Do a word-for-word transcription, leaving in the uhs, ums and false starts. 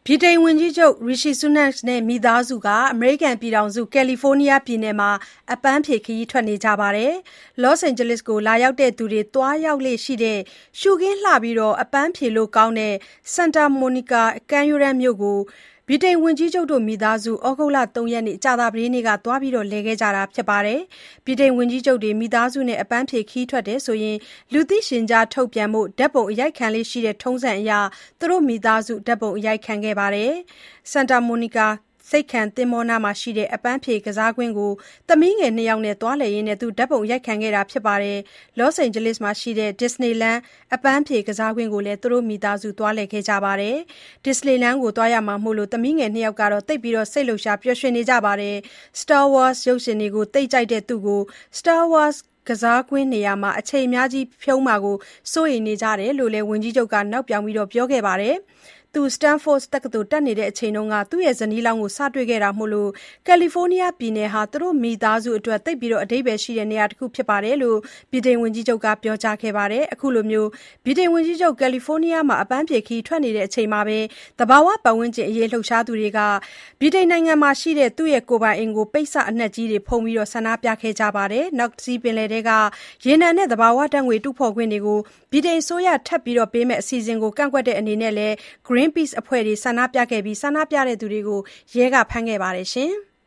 ဗြိတိန်ဝန်ကြီးချုပ် Rishi Sunak နဲ့ မိသားစုဟာ အမေရိကန်ပြည်ထောင်စု ကယ်လီဖိုးနီးယားပြည်နယ်မှာ အပန်းဖြေခရီးထွက်နေကြပါတယ်။ Los Angeles ကို လာရောက်သူတွေ သွားရောက်လေ့ရှိတဲ့ ရှုခင်းလှပြီး အပန်းဖြေလို့ကောင်းတဲ့ Santa Monica ကမ်းရိုးတန်းမြို့ကို ဗြိတိန်ဝန်ကြီးချုပ် မိသားစု ဩဂုတ်လ ၃ ရက် ကြာသပတေးနေ့က သွားရောက်လည်ခဲ့ကြတာပါ။ ဗြိတိန်ဝန်ကြီးချုပ်တွေ မိသားစုနဲ့ အပန်းဖြေခရီးထွက်ရင် လူသိရှင်ကြားထုတ်ပြန်ဖို့ ဓာတ်ပုံအရိုက်ခံလေ့ရှိတဲ့ ထုံးစံအရ သူတို့မိသားစု ဓာတ်ပုံအရိုက်ခံခဲ့ပါတယ်။ Santa Monica ဆိပ်ခံသင်္ဘောနားမှာရှိတဲ့ အပန်းဖြေကစားကွင်းကို သမီးငယ် နှစ် ယောက်နဲ့ သွားလည်ရင်း ဓာတ်ပုံအရိုက်ခံခဲ့တာပါ။ Los Angeles မှာရှိတဲ့ Disneyland အပန်းဖြေကစားကွင်းကိုလည်း သူတို့မိသားစု သွားလည်ခဲ့ကြပါတယ်။ Disneyland ကို သွားရမှာမို့ သမီးငယ် နှစ် ယောက်ကတော့ သိပ်စိတ်လှုပ်ရှား ပျော်ရွှင်နေကြပါတယ်။ Star Wars ရုပ်ရှင်တွေကို သိပ်ကြိုက်တဲ့သူ့ကို Star Wars ကစားကွင်းနေရာမှာ အချိန်အများကြီးဖြုန်းမှာ စိုးရိမ်နေကြတယ်လို့လည်း ဝန်ကြီးချုပ်က နောက်ပြောင်ပြောခဲ့ပါတယ်။ သူ Stanford တက္ကသိုလ်တက်နေချိန်က သူ့ဇနီးလောင်းကို စတွေ့ခဲ့တာမို့ ကယ်လီဖိုးနီးယားပြည်နယ်ဟာ သူတို့မိသားစုအတွက် သိပ်အဓိပ္ပါယ်ရှိတဲ့ နေရာတခုဖြစ်တယ်လို့ ဗြိတိန်ဝန်ကြီးချုပ်က ပြောကြားခဲ့ပါတယ်။ အခုလို ဗြိတိန်ဝန်ကြီးချုပ် ကယ်လီဖိုးနီးယားမှာ အပန်းဖြေခရီးထွက်နေချိန်မှာပဲ သဘာဝပတ်ဝန်းကျင်အရေး လှုပ်ရှားသူတွေက ဗြိတိန်နိုင်ငံမှာရှိတဲ့ သူ့ကိုယ်ပိုင်အိမ်ကို ပိတ်စအနက်ကြီးတွေ ဖုံးပြီး ဆန္ဒပြခဲ့ကြပါတယ်။ North Sea ပင်လယ်ထဲက ရေနံနဲ့ သဘာဝဓာတ်ငွေ့တူးဖော်ခွင့်တွေကို ဗြိတိန်အစိုးရ ထပ်ပေးမယ့် အစီအစဉ်ကို ကန့်ကွက်တဲ့အနေနဲ့ Greenpeace အဖွဲ့တွေက ဆန္ဒပြခဲ့ပြီး ဆန္ဒပြသူတွေကို ရဲက ဖမ်းဆီးခဲ့ပါတယ်။